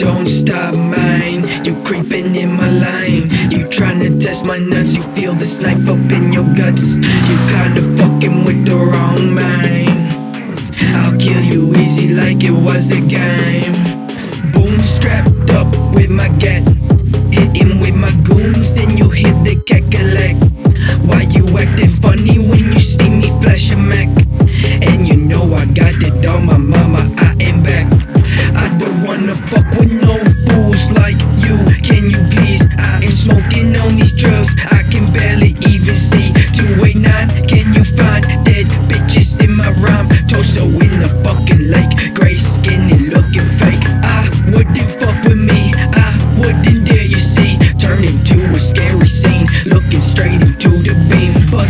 don't stop mine. You creeping in my line. You tryna test my nuts. You feel this knife up in your guts. You kinda fucking with the wrong mind. I'll kill you easy like it was a game. Boom, strapped up with my gat. Hit him with my goons, then you hit the cackle.